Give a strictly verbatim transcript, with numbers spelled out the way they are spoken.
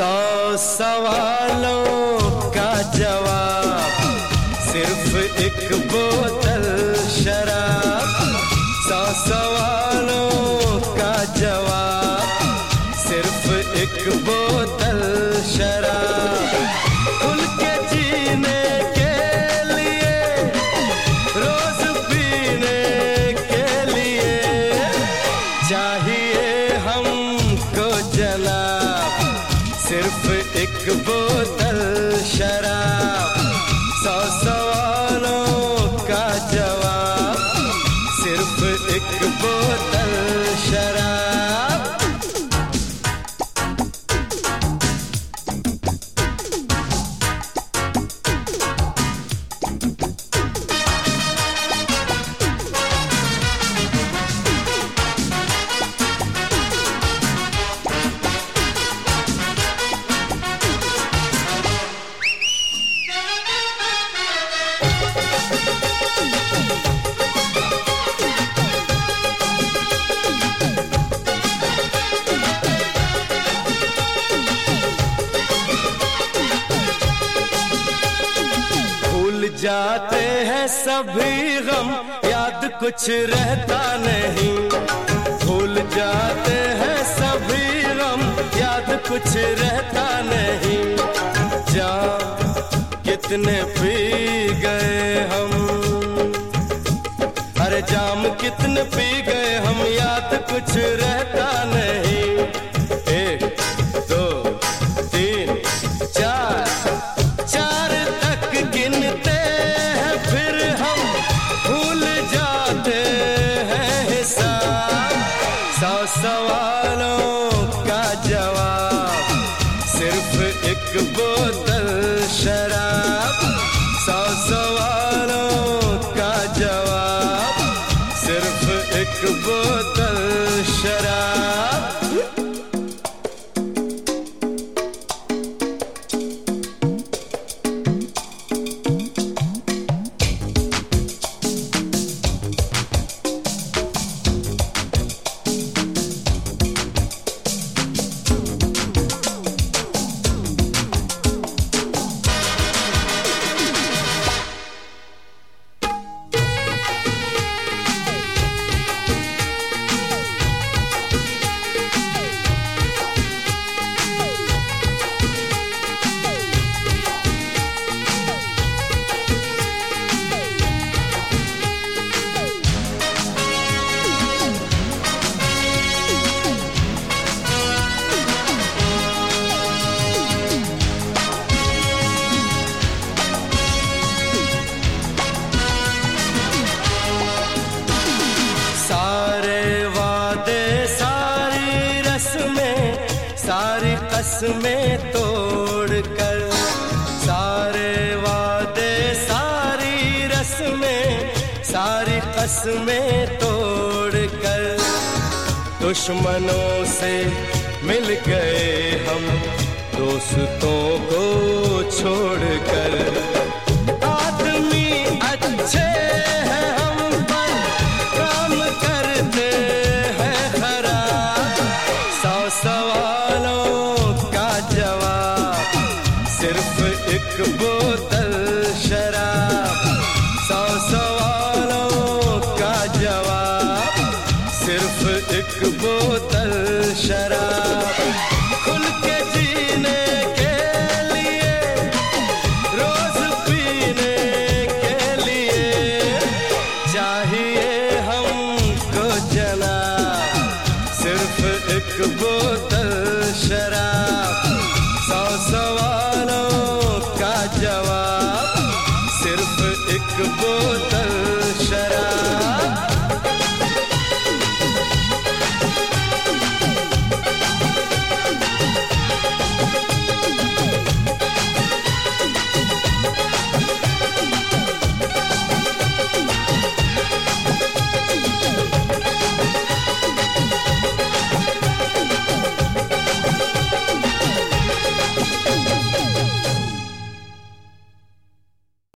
सौ सवालों का जवाब सिर्फ एक बोतल शराब। सौ सवालों का जवाब सिर्फ एक बोतल शराब। खुल के जीने के लिए रोज पीने के लिए चाहिए हमको जनाब सिर्फ एक बोतल शराब। सौ सवालों का जवाब सिर्फ एक बोतल शराब। जाते हैं सभी गम याद कुछ रहता नहीं। भूल जाते हैं सभी गम याद कुछ रहता नहीं। जाम कितने पी गए हम, अरे जाम कितने पी गए हम याद कुछ रहता नहीं। एक दो तीन चार चार तक गिनते सौ सवालों का जवाब सिर्फ एक बोतल शराब। सौ सवालों का जवाब सिर्फ एक बोतल शराब। सारी कसमें तोड़ कर, सारे वादे सारी रस्में सारी कसमें तोड़ कर दुश्मनों से मिल गए हम दोस्तों को छोड़ कर। आदमी अच्छे हैं हम पर काम करते हैं खराब। सौ सवालों का जवाब सिर्फ एक बोतल शराब। सौ सवालों का जवाब सिर्फ एक बोतल शराब। खुल के जीने के लिए रोज पीने के लिए चाहिए हमको जनाब सिर्फ एक बोतल शराब।